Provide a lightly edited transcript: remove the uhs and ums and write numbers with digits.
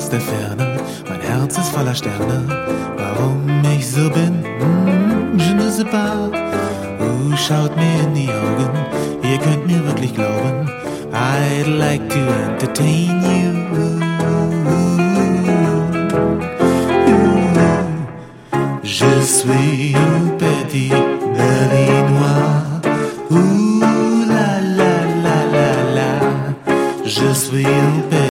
der Ferne, mein Herz ist voller Sterne. Warum ich so bin, je ne sais pas. Schaut mir in die Augen, ihr könnt mir wirklich glauben, I'd like to entertain you. Je suis un petit Berlinois. La la la la la. Je suis un petit